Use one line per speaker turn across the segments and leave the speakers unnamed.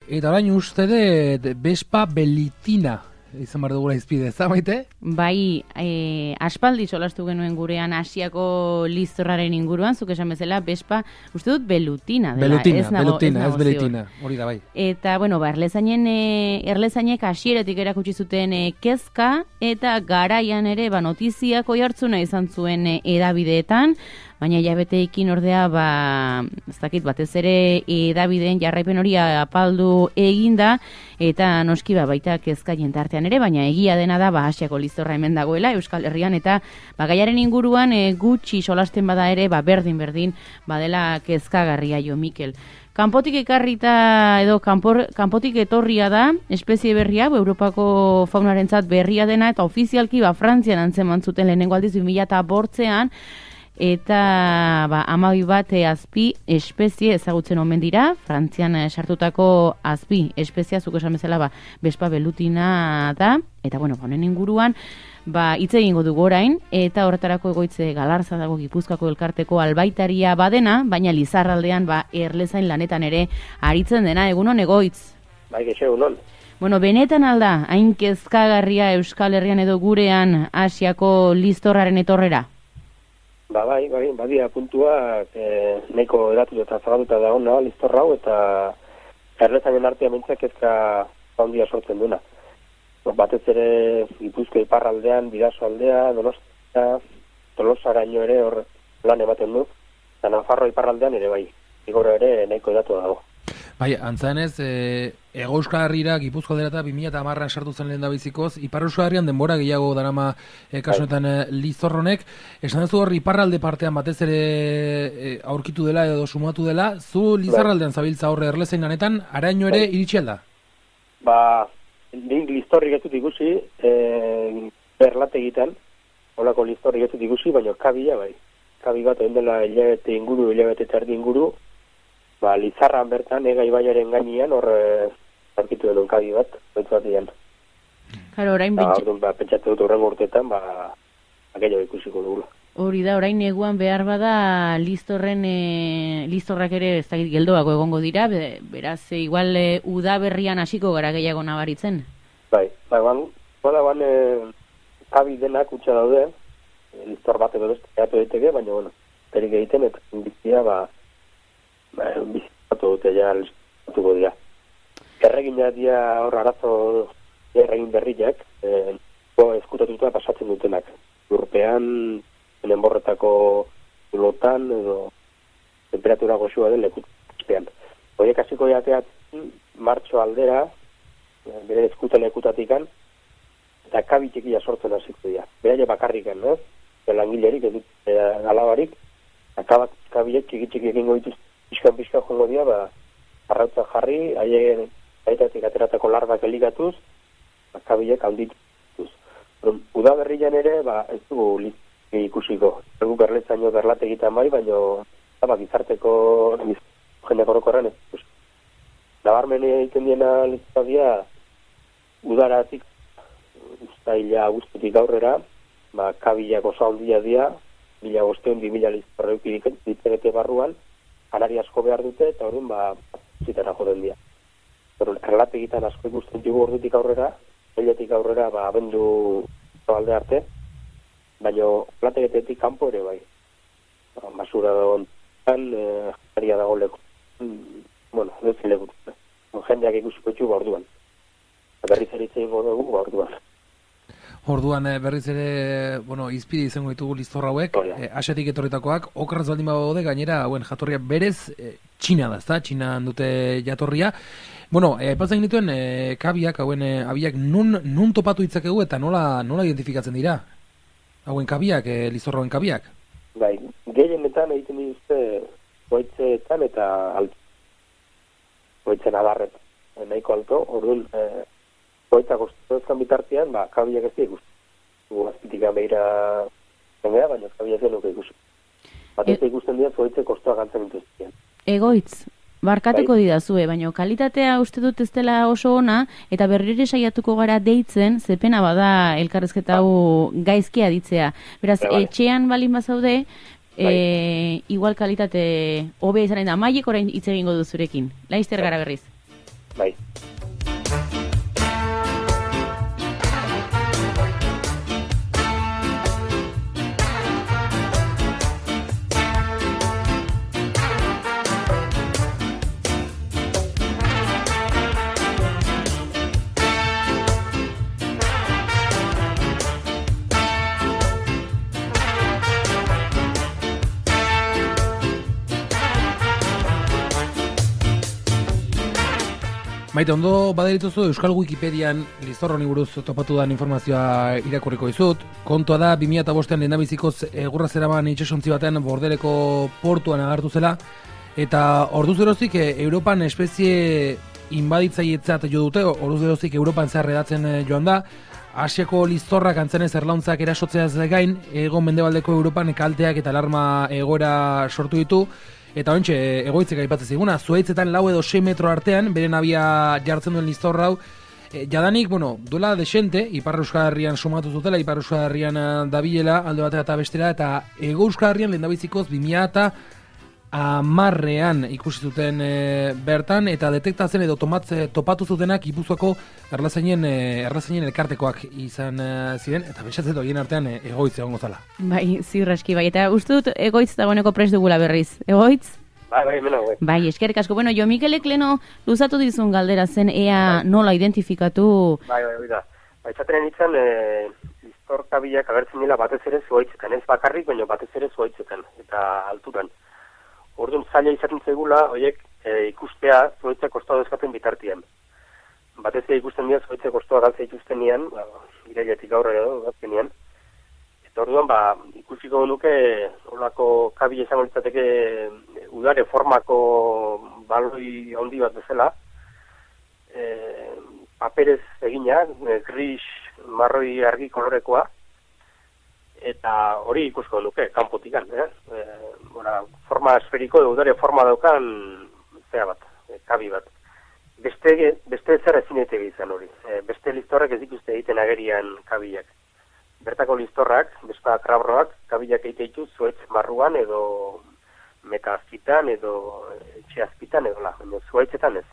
Eta orain uste de Vespa Belitina izan behar dugula izpide, ez da, Maite?
Bai, aspaldi solastu genuen gurean Asiako liztorraren inguruan, zuk esan bezala, Vespa, uste dut Belutina dela.
Belutina, ez Belitina, hori da, bai.
Eta, bueno, erlezainek hasieratik erakutsi zuten kezka, eta garaian ere, notiziak oihartzuna izan zuen hedabideetan, baina hilabeteekin ordea, ez dakit, batez ere hedabideen jarraipen hori apaldu eginda, eta noski baita kezka jentartean ere, baina egia dena da Asiako liztorra hemen dagoela Euskal Herrian, eta gaiaren inguruan gutxi solasten bada ere, berdin badela kezkagarria jo Mikel. Kanpotik ekarrita edo kanpotik etorria da, espezie berria, Europako faunarentzat berria dena, eta ofizialki Frantzian antzeman zuten lehenengo aldiz 2008an, eta 12 bat azpi espezie ezagutzen omen dira, Frantzian sartutako azpi espezia, zuk esan bezala Vespa Belutina da, eta honen inguruan hitz egingo dugu orain, eta horretarako egoitze Galarza dago Gipuzkoako elkarteko albaitaria badena, baina Lizarraldean erlezain lanetan ere aritzen dena, egunon egoitz?
Bai, gexe, egunon.
Benetan alda, hain kezkagarria Euskal Herrian edo gurean Asiako liztorraren etorrera?
Bai, badia puntua, nahiko eratu eta zabalduta da hona liztorra hau, eta erlezainen artean mentzak kezka handia sortzen duna. Batez ere Gipuzko iparraldean, Bidaso aldea, Donostia, Tolosaraino ere hor lan ematen du, eta Nafarro iparraldean ere bai, igorra ere nahiko eratu dago.
Bai, antzaenez, Hego Euskal Herrira, Gipuzko aldera eta 2010an sartu zen lehen da bizikoz, Ipar Euskal Herrian denbora gehiago darama kasunetan liztorronek. Esan duzu hor, iparralde partean batez ere aurkitu dela edo sumatu dela, zu Lizarraldean zabiltza horre erlezain lanetan, araino ere iritsi alda?
Nik listorrik ez dut ikusi, berlate egiten, holako listorrik ez dut ikusi, baina kabila bai. Kabi bat egin dela hilabete terdi inguru, Lizarran bertan, ega ibaiaren gainean, hor arkitu denun kabi bat, betu bat egin.
Claro, orain
pentsatu dut horrengo urteetan, gehiago ikusiko dugula.
Hori da, orain neguan behar bada liztorrak ere ez dakit geldoako egongo dira, beraz, igual udaberrian hasiko gara gehiago nabaritzen?
Bai, kabi denak utxa daude, liztor bat edo beste egatu daiteke, baina, perik egiten, eta bizia, bizitatu dute ja liztatuko dira. Erregina dira hor arazo erregin berriak, eskutatuta pasatzen dutenak. Urpean, enborretako lotan edo temperatura goxua den lekutean. Horiek hasiko jateatzen martxo aldera, bere eskuta lekutatikan, eta kabi txikia sortzen hasiko dira. Beraia bakarrikan, langilerik, alabarik, kabiek txiki egingo dituz pixkan jongo dira, arrautza jarri, aitatik ateratako larbak eligatuz, kabiek handituz. Udaberrian ere, ez dugu ikusiko. Guk erletzaino berlate egiten bai, baina gizarteko jendeak orokorren ez ikusi. Nabarmen egiten diena liztadia, udaratik, ustaila guztetik aurrera, kabilak oso handia dira, 1.500-2.000 liztarreuk ditenete barruan, janari asko behar dute, eta horren zitara joden dira. Erlate egiten asko ikusten dugu ordutik aurrera, heletik aurrera abendu alde arte, baina plategetetik kanpo ere bai. Basura dagoen, jaria dago leku. Dezin leku. Jendeak ikusiko txugu orduan. Berriz ere itzen dugu orduan.
Orduan berriz ere, izpide izango ditugu liztor hauek, Asiatik etorritakoak, okerraz baldin badaude, gainera, jatorria berez, Txina da, ezta? Txinan dute jatorria. Aipatzen dituen kabiak, hauen abiak nun topatu ditzakegu eta nola identifikatzen dira? Hauen kabiak, liztor hauen kabiak?
Bai, gehienetan egiten dituzte goitzeetan eta alto. Goitzen adarret, nahiko alto, orduan, goitza goztuzkan bitartean, kabiak ez dira ikusten. Azpitik beira zengea, baina kabiak ez nuke ikusten. Batez ikusten dira, goitze kostoa gantzen dituzten.
Egoitz, barkatuko didazue, baina kalitatea uste dut ez dela oso ona, eta berrire saiatuko gara deitzen, zepena bada elkarrezketa hau gaizkia ditzea. Beraz, etxean balin bazaude, igual kalitate hobe izanen da, maiek orain hitz egingo duzurekin. Laizter gara berriz.
Bai.
Maite, ondo baderituzu Euskal Wikipedian Liztor honi buruz topatu dan informazioa irakurriko dizut. Kontua da, 2005an lehendabizikoz egurra zeraman itsasontzi batean Bordeleko portuan agertu zela, eta orduz geroztik Europan espezie inbaditzailetzat jo dute, orduz geroztik Europan zehar edatzen joan da. Asiako liztorrak antzenez erlauntzak erasotzeaz gain, Hego Mendebaldeko Europan kalteak eta alarma egoera sortu ditu. Eta ontxe, egoitzek aipatzen ziguna, zuhaitzetan 4 edo 6 metro artean, beren abia jartzen duen listor hau, jadanik, duela desente, Ipar Euskal Herrian sumatu zutela, Ipar Euskal Herrian dabilela, alde batera eta bestera, eta Hego Euskal Herrian lehendabizikoz 2010ean ikusi zuten bertan, eta detektatzen edo topatu zutenak Gipuzkoako erlazainen elkartekoak izan ziren, eta bentsatzen horien artean egoitz egongo zala.
Bai, ziurraski, bai, eta uste dut egoitz dagoeneko prest dugula berriz. Egoitz?
Bai, mena, bai.
Bai, eskerrik asko. Bueno, Jo Mikelek leno luzatu dizun galdera zen ea nola identifikatu...
Bai, da. Baitzaten nintzen, listor kabilak agertzen dira batez ere zuhaitzetan, ez bakarrik, baina batez ere zuhaitzetan, eta alturan. Orduan zaila izaten zegula, horiek ikustea zuhaitzea kostoa dezkaten bitartian. Batez ere ikusten dira zuhaitzea kostoa galtzea ikusten nian, irailetik aurre edo gazkenean. Eta orduan, ikusiko nuke, horlako kabila izango litzateke udare formako baloi handi bat bezala, paperez egina, gris, marroi argi kolorekoa, eta hori ikusko nuke, kanpotikan, forma esferiko, udare forma daukan, kabi bat. Beste zer ezinetegi izan hori. Beste listorrak ez ikuste egiten agerian kabilak. Bertako listorrak, bespa krabroak, kabilak egite ditu zuhaitz marruan edo meta azpitan edo etxe azpitan edo zuhaitzetan ez.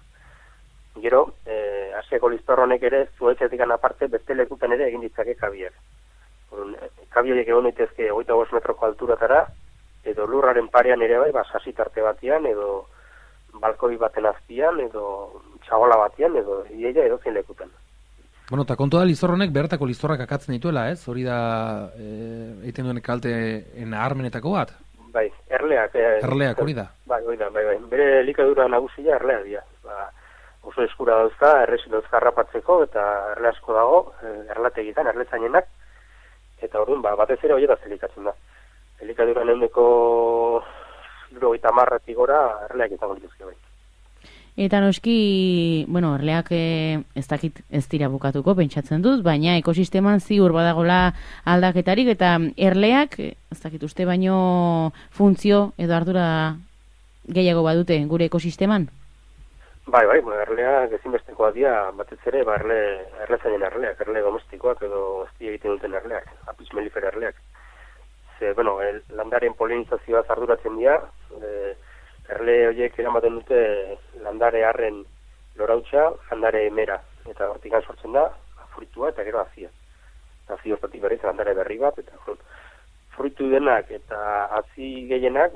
Gero, Asiako listor honek ere zuhaitzetik aparte beste lekutan ere egin ditzake kabiak. Kabiak egon daitezke 25 metroko alturatara, edo lurraren parean ere bai, sasitarte batean, edo balkoi baten azpian, edo txabola batean, edo iaia edo zein lekutan.
Bueno, eta kontu da listor honek bertako listorrak akatzen dituela, ez? Hori da egiten duen kalteen aharmenetako bat?
Bai, erleak.
Erleak, hori da?
Bai. Bere elikadura nagusia erleak dira. Oso eskura dauzka, erresi dauzka harrapatzeko, eta erle asko dago, erlategitan, erletzainenak, eta orduan, batez ere horietaz elikatzen da. Elikadura neundeko 50 gora erleak izango dituzke bai.
Eta noski, erleak ez dakit ez dira bukatuko, pentsatzen dut, baina ekosisteman ziur badagola aldaketarik, eta erleak, ez dakit uste baino funtzio edo ardura gehiago badute gure ekosisteman?
Bai, erleak ezinbestekoa dira, batez ere, erlezainen erleak, erle domestikoak edo ez egiten duten erleak, apitz melifera erleak. Landaren polinizazioa arduratzen dira, erle horiek eramaten dute landare harren lorautxa, landare emera, eta hortikan sortzen da, fruitua eta gero azia. Azia hortatik berriz landare berri bat, eta fruitu denak eta azi gehienak,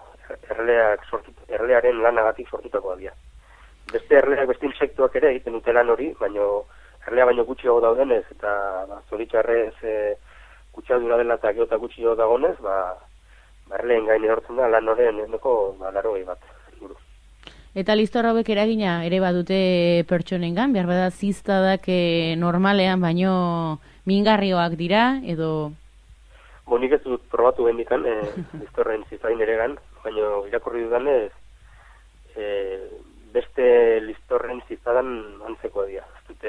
erlearen lanagatik sortutakoa dira. Beste erleak, beste insektuak ere egiten dute lan hori, baina erlea baino gutxiago daudenez, eta zoritxarrez kutsadura dela eta geota gutxiago dagonez, erleen gain erortzen da lan horren endoko 80 bat.
Eta listor hauek eragina ere badute pertsonengan, behar bada ziztadak normalean baino mingarrioak dira, edo...
Nik ez dut probatu bendikan, listorren ziztain eregan, baina irakurri dudanez, beste listorren ziztadan antzekoa dira. Ez dute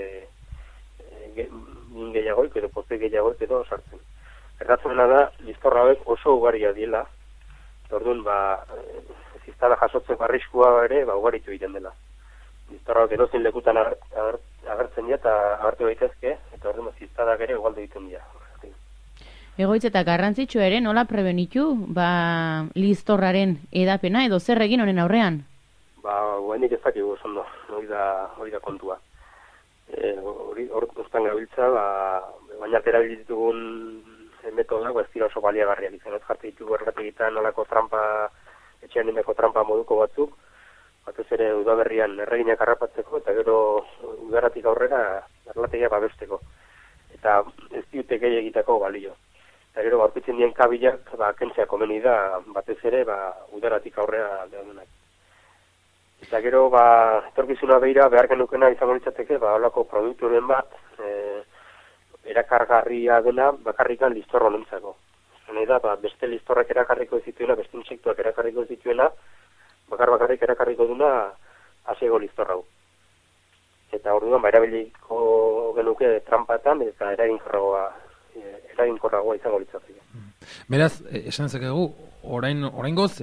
gehiagoik edo pote gehiagoik edo sartzen. Erratzena da, listor hauek oso ugaria diela, orduan, ziztada jasotzeko arriskua ere, ugaritu egiten dela. Listor hauek edozein lekutan agertzen dira eta agertu daitezke, eta orduan, ziztadak ere ugaldu egiten dira.
Egoitz eta garrantzitsu ere, nola prebenitu, listorraren edapena edo zer egin honen aurrean?
Guainik ez dakigu oso ondo. hori da kontua. Hor guztan gabiltza, baina erabili ditugun metodak, ez dira oso baliagarriak izan, ez jartu ditugu errategitan nolako trampa, etxean indako trampa moduko batzuk, batez ere udaberrian erreginak harrapatzeko, eta gero udarratik aurrera erlategia babesteko. Eta ez diute gehiagitako balio. Eta gero aurkitzen dien kabilak, kentzea komeni da, batez ere, udarratik aurrera deadunak. Eta gero, etorkizuna behira, behar genukena izango litzateke, holako produkturen bat, erakargarria dena, bakarrikan listorro nintzako. Zene da, beste listorrak erakarriko ez dituena, beste insektuak erakarriko ez dituena, bakarrik erakarriko duna, asego listorrau. Eta orduan, erabiliko genuke trampatan, eta eraginkorragoa izango litzateke.
Beraz, esan zekegu, oraingoz,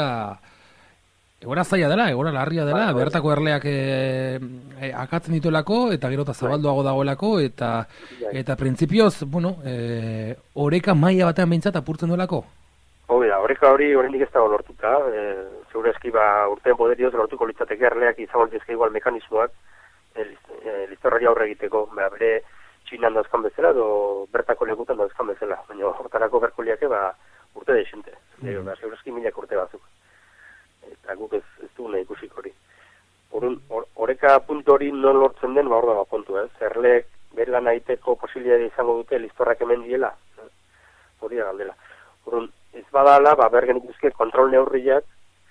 egoera zaila dela, egoera larria dela, bertako erleak akatzen dituelako, eta gero eta zabalduago dagoelako, eta printzipioz, oreka maila batean behintzat apurtzen duelako?
Oreka hori oraindik ez dago lortuta, segura eski urtean poderioz lortuko litzateke erleak izango litzateke igual mekanismoak listorrari aurre egiteko, bere Txinan dauzkan bezala, edo bertako lekutan dauzkan bezala, baina hortarako berkoliake urte desente, segura eski milak urte batzuk. Eta guk ez duguna ikusik hori. Oreka puntu hori non lortzen den, hor da kontu, Zerleek berlan aiteko posibilitatea izango dute listorrak hemen diela, hori da galdela. Ez badala, bergen ikuske kontrol neurriak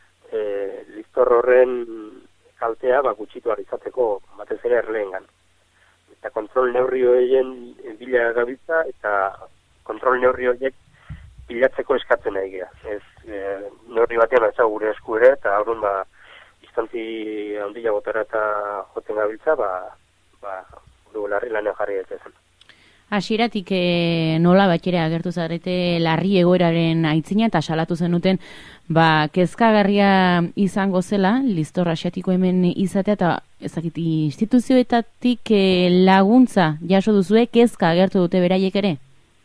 listor horren kaltea gutxitu izateko batez ere erleengan. Eta kontrol neurri horien bila gabiltza, eta kontrol neurri horiek bilatzeko eskatzen nahi gea. Ez neurri batean atzago gure esku ere, eta horren instanti handila botara eta joten gabiltza, dugularri lanen jarri ez ezen.
Hasieratik nola batxera agertu zarete larri egoeraren aitzina eta salatu zenuten kezkagarria izango zela, listor asiatiko hemen izatea, eta ezakit instituzioetatik laguntza jaso duzue, kezka agertu dute beraiek ere?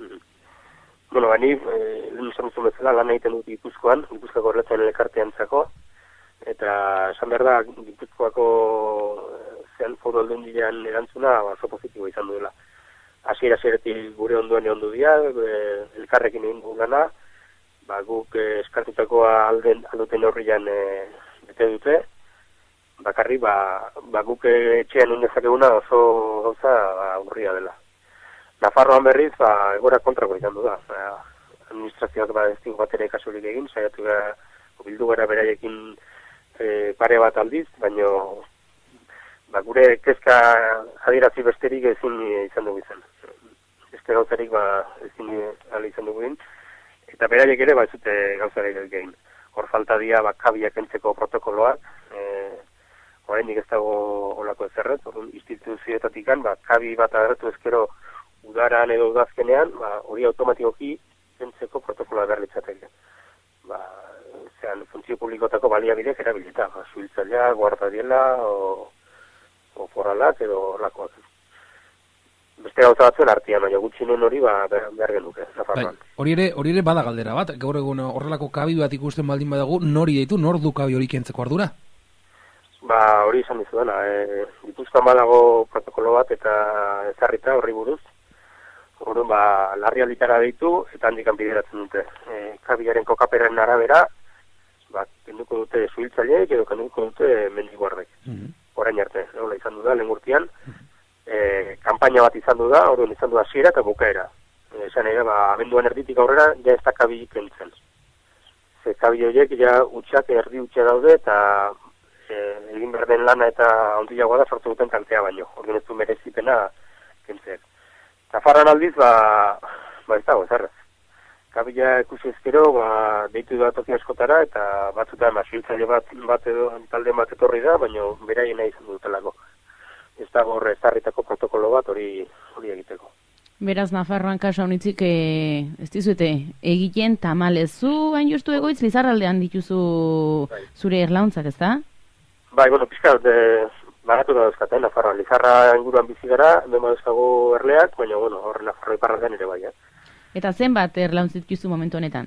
Ni lehen izan duzun bezala lan egiten dut Gipuzkoako erletzen elkarteantzako, eta esan behar da, Gipuzkoako zean foru aldundilean erantzuna oso positibo izan duela. Hasieratik gure ondoen egon du dira, elkarrekin egin dugu lana, guk eskartutakoa alduten horrian bete dute, bakarri guk etxean indezakeguna oso gauza aurria dela. Nafarroan berriz, egora kontrako izan du da. Administrazioak ez dugu bat ere kasurik egin, saiatu bildu gara beraiekin pare bat aldiz, baina gure kezka adierazi besterik ezin izan dugu izan. Beste gauzarik ezin izan dugu egin, eta beraiek ere ez dute gauzarik egin. Hor falta dira kabiak entzeko protokoloak, oraindik ez dago olako ezerret, instituzioetatik kabi bat agertu ezkero udaran edo udazkenean, hori automatikoki entzeko protokoloa berlitzateke. Funtzio publikotako baliabideak erabilita, suhiltzailea, guardadiela, o foralak edo horlakoak. Beste gauza batzuen artean, baina gutxinen hori behar genuke.
Hori ere bada galdera bat, gaur egun horrelako kabi bat ikusten baldin badago, nori deitu, nor du kabi hori kentzeko ardura?
Hori izan dizu dena, Gipuzkoan badago protokolo bat eta ezarrita horri buruz. Orduan, larrialditara deitu eta handikan bideratzen dute. Kabiaren kokaperen arabera, kenduko dute suhiltzaileek edo kenduko dute mendiguardek. Orain arte, hola izan du da, lehen urtean, kanpaina bat izan du da, orduan izan du hasiera eta bukaera. Esan ere, abenduan erditik aurrera, ja ez da kabi kentzen. Kabi horiek, ja utxak erdi utxa daude, eta egin berden lana eta ondilagoa da sortu duten kantea baino. Orduan ez du merezipena kentzeak. Nafarroan aldiz, ez dago, zerrez. Kabila ikusi ezkero, deitu da toki askotara, eta batzutan suhiltzaile bat edo talde bat etorri da, baina beraiena izan dutelako. Ez dago ezarritako protokolo bat hori egiteko.
Beraz, Nafarroan kasu honitzik, ez dizuete, egiten tamalezu, hain justu egoitz, Lizarraldean dituzu zure erlauntzak, ez da?
Pixka, baratu da dauzkaten, Nafarroan. Lizarra inguruan bizi gara, hemen dauzkagu erleak, baina, horre Nafarro iparraldean ere bai.
Eta zenbat erlauntz dituzu momentu honetan?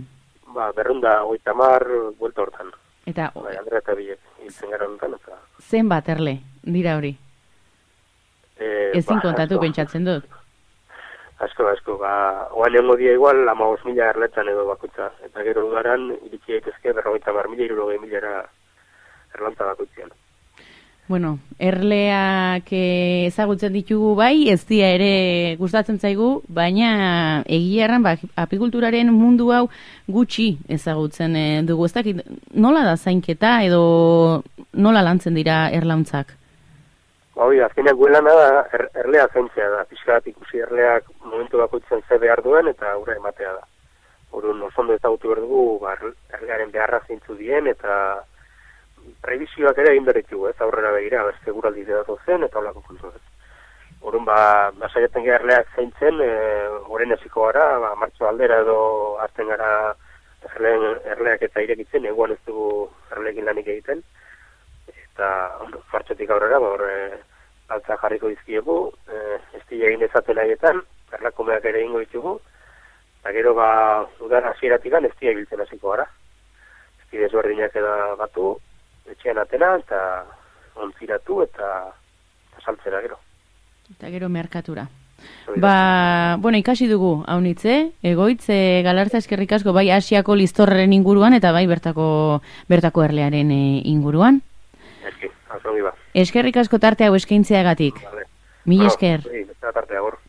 250, buelta hortan.
Eta...
Andrea eta bilek, hiltzen gara honetan, eta...
Zenbat erle dira hori? Ezin kontatu pentsatzen dut.
Asko, oan egon dia igual 15.000 erletan edo bakutza. Eta gero udaran, iritsi daitezke 50.000, 60.000 erlanta bakutzean.
Bueno, erleak ezagutzen ditugu bai, ez dira ere gustatzen zaigu, baina egia erran, apikulturaren mundu hau gutxi ezagutzen dugu. Ez dakit, nola da zainketa edo nola lantzen dira erlauntzak?
Hoi, azkenean guelana da, erlea zaintzea da. Pixkat ikusi erleak momentu bakoitzen ze behar duen eta ura ematea da. Orduan, osondo ezagutu behar dugu, erlearen beharra zeintzu dien eta prebisioak ere egin berritugu, ez aurrera begira, beste guraldi datu zen eta holako kontu ez. Orduan, saiatzen gara erleak zaintzen, oren eziko gara, martxo aldera edo hartzen gara erleak eta irekitzen, eguan ez dugu erleekin lanik egiten. Eta martxotik aurrera, altza jarriko dizkiegu, estile egin dezaten haietan, erlakumeak ere egingo ditugu, eta gero udara hasieratikan estile biltzen hasiko gara. Estile ezberdinak eda batu, etxean atena, eta ontziratu eta saltzera gero.
Eta gero merkatura. Bueno, ikasi dugu, haunitze, Egoitz, Galarza eskerrik asko, bai Asiako listorren inguruan, eta bai bertako erlearen inguruan.
Eski, azongi ba.
Eskerrik asko tarte hau eskaintzeagatik.
Vale.
Mil esker.
Sí, tarte hau.